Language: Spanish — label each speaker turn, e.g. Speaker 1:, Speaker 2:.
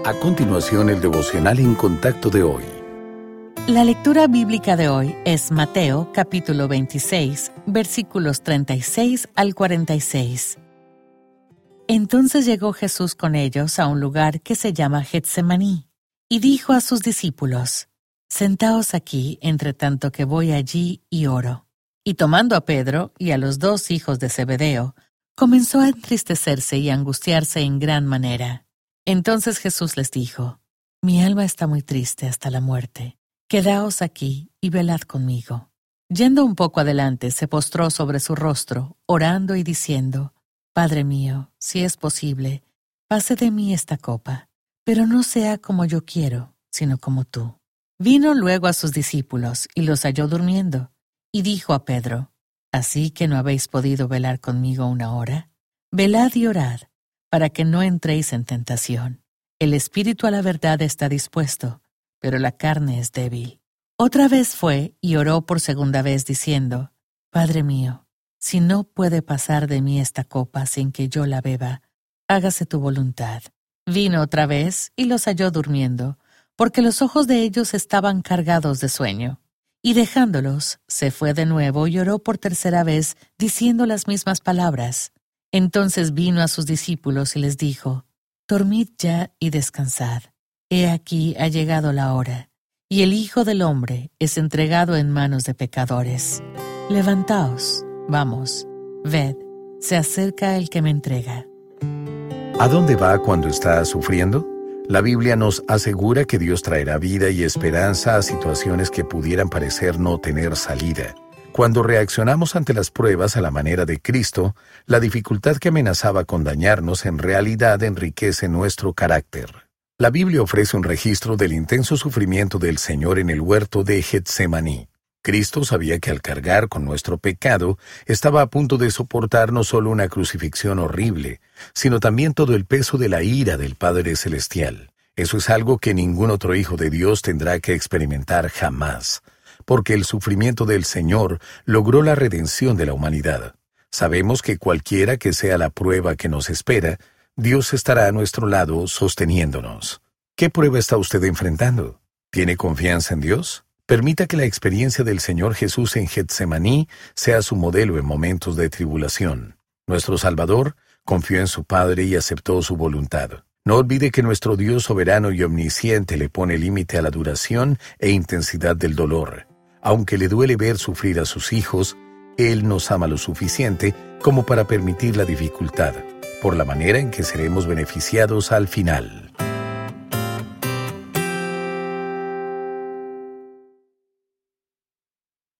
Speaker 1: A continuación, el devocional en contacto de hoy.
Speaker 2: La lectura bíblica de hoy es Mateo, capítulo 26, versículos 36 al 46. Entonces llegó Jesús con ellos a un lugar que se llama Getsemaní, y dijo a sus discípulos: «Sentaos aquí, entre tanto que voy allí y oro». Y tomando a Pedro y a los 2 hijos de Zebedeo, comenzó a entristecerse y a angustiarse en gran manera. Entonces Jesús les dijo: «Mi alma está muy triste hasta la muerte. Quedaos aquí y velad conmigo». Yendo un poco adelante, se postró sobre su rostro, orando y diciendo: «Padre mío, si es posible, pase de mí esta copa, pero no sea como yo quiero, sino como tú». Vino luego a sus discípulos y los halló durmiendo, y dijo a Pedro: «¿Así que no habéis podido velar conmigo una hora? Velad y orad, para que no entréis en tentación. El espíritu a la verdad está dispuesto, pero la carne es débil». Otra vez fue y oró por segunda vez diciendo: «Padre mío, si no puede pasar de mí esta copa sin que yo la beba, hágase tu voluntad». Vino otra vez y los halló durmiendo, porque los ojos de ellos estaban cargados de sueño. Y dejándolos, se fue de nuevo y oró por tercera vez, diciendo las mismas palabras. Entonces vino a sus discípulos y les dijo: «Dormid ya y descansad. He aquí ha llegado la hora, y el Hijo del Hombre es entregado en manos de pecadores. Levantaos, vamos, ved, se acerca el que me entrega».
Speaker 1: ¿A dónde va cuando está sufriendo? La Biblia nos asegura que Dios traerá vida y esperanza a situaciones que pudieran parecer no tener salida. Cuando reaccionamos ante las pruebas a la manera de Cristo, la dificultad que amenazaba con dañarnos en realidad enriquece nuestro carácter. La Biblia ofrece un registro del intenso sufrimiento del Señor en el huerto de Getsemaní. Cristo sabía que al cargar con nuestro pecado, estaba a punto de soportar no solo una crucifixión horrible, sino también todo el peso de la ira del Padre Celestial. Eso es algo que ningún otro hijo de Dios tendrá que experimentar jamás, porque el sufrimiento del Señor logró la redención de la humanidad. Sabemos que cualquiera que sea la prueba que nos espera, Dios estará a nuestro lado sosteniéndonos. ¿Qué prueba está usted enfrentando? ¿Tiene confianza en Dios? Permita que la experiencia del Señor Jesús en Getsemaní sea su modelo en momentos de tribulación. Nuestro Salvador confió en su Padre y aceptó su voluntad. No olvide que nuestro Dios soberano y omnisciente le pone límite a la duración e intensidad del dolor. Aunque le duele ver sufrir a sus hijos, Él nos ama lo suficiente como para permitir la dificultad, por la manera en que seremos beneficiados al final.